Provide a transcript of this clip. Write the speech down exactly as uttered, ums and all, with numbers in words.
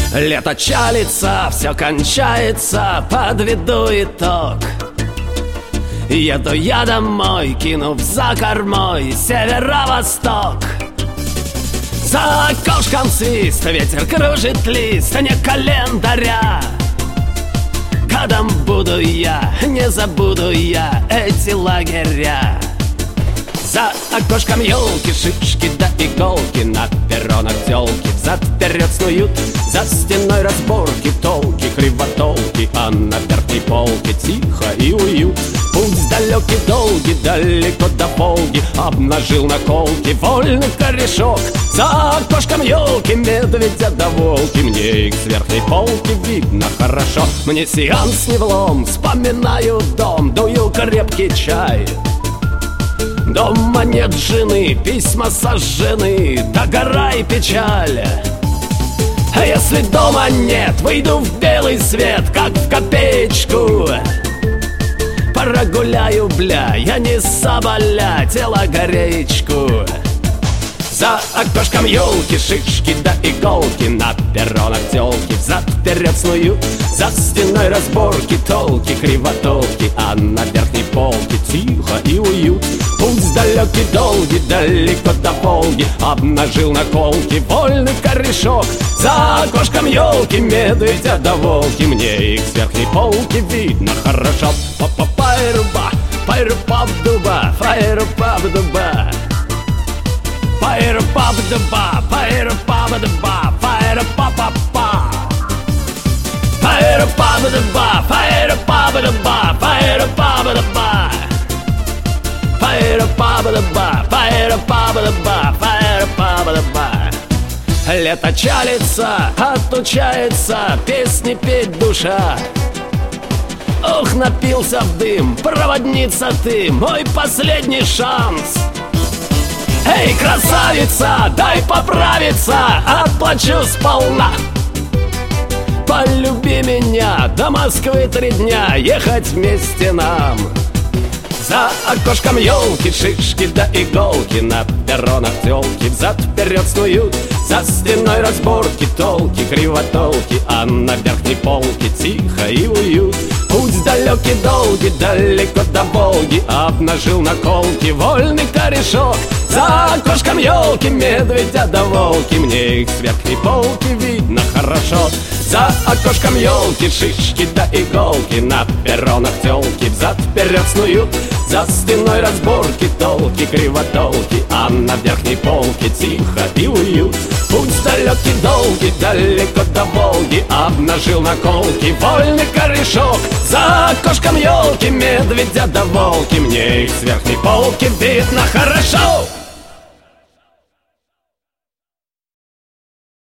Лето чалится, все кончается, подведу итог. Еду я домой, кинув за кормой северо-восток. За окошком свист, ветер кружит лист, не календаря. Годом буду я, не забуду я эти лагеря. За окошком елки, шишки да иголки, на перронах тёлки взад-вперед снуют. За стеной разборки, толки, кривотолки, а на верхней полке тихо и уют. Путь далекий, долгий, далеко до Волги обнажил наколки вольный корешок. За окошком елки, медведя да волки, мне их с верхней полки видно хорошо. Мне сеанс не влом, вспоминаю дом, дую крепкий чай. Дома нет жены, письма сожжены, догорай печаль. А если дома нет, выйду в белый свет, как в копеечку. Прогуляю, бля, я не соболя, тело гореечку. За окошком елки, шишки да иголки, на перронах тёлки взад-вперед снуют. За стеной разборки, толки, кривотолки, а на верхней полке тихо и уют. Путь далекий, долгий, далеко до Волги обнажил наколки вольный корешок. За окошком елки, медведя да волки, мне их с верхней полки видно хорошо. Па-па-пайруба, пайру-пап-дуба, пайру-пап-дуба. Пайру-пап-дуба, пайру-пап-дуба, пайру-па-па-па. Пайру-пап-дуба, пайру-пап-дуба, пайру-пап-дуба. Пайру-пап-дуба, пайру-пап-дуба, пайру-пап-дуба. Лето чалится, отучается, песни петь душа. Ох, напился в дым, проводница ты, мой последний шанс. Эй, красавица, дай поправиться, отплачу сполна. Полюби меня, до Москвы три дня, ехать вместе нам. За окошком елки, шишки да иголки, на перронах тёлки взад-вперед снуют. За стеной разборки, толки, кривотолки, а на верхней полке тихо и уют. Путь далекий, долгий, далеко до Волги обнажил наколки вольный корешок. За окошком елки, медведя да волки, мне их с верхней полки видно хорошо. За окошком елки, шишки да иголки, на перронах тёлки взад-вперед снуют. За стеной разборки, толки, кривотолки, а на верхней полке тихо и уют. Путь далекий, долгий, далеко до Волги обнажил наколки вольный корешок. За окошком елки, медведя да волки, мне их с верхней полки видно хорошо.